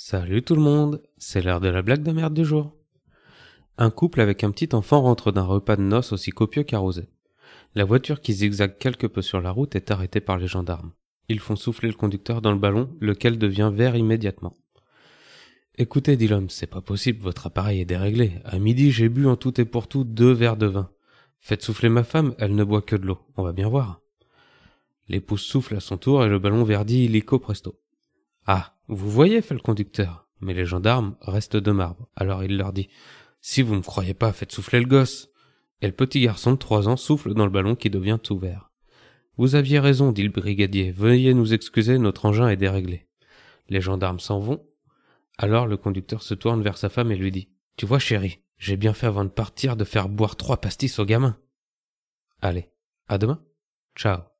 Salut tout le monde, c'est l'heure de la blague de merde du jour. Un couple avec un petit enfant rentre d'un repas de noces aussi copieux qu'arrosé. La voiture qui zigzague quelque peu sur la route est arrêtée par les gendarmes. Ils font souffler le conducteur dans le ballon, lequel devient vert immédiatement. Écoutez, dit l'homme, c'est pas possible, votre appareil est déréglé. À midi, j'ai bu en tout et pour tout 2 verres de vin. Faites souffler ma femme, elle ne boit que de l'eau, on va bien voir. L'épouse souffle à son tour et le ballon verdit illico presto. Ah, vous voyez, fait le conducteur. Mais les gendarmes restent de marbre. Alors il leur dit, si vous me croyez pas, faites souffler le gosse. Et le petit garçon de 3 ans souffle dans le ballon qui devient tout vert. Vous aviez raison, dit le brigadier. Veuillez nous excuser, notre engin est déréglé. Les gendarmes s'en vont. Alors le conducteur se tourne vers sa femme et lui dit, tu vois chérie, j'ai bien fait avant de partir de faire boire 3 pastis au gamin. Allez, à demain. Ciao.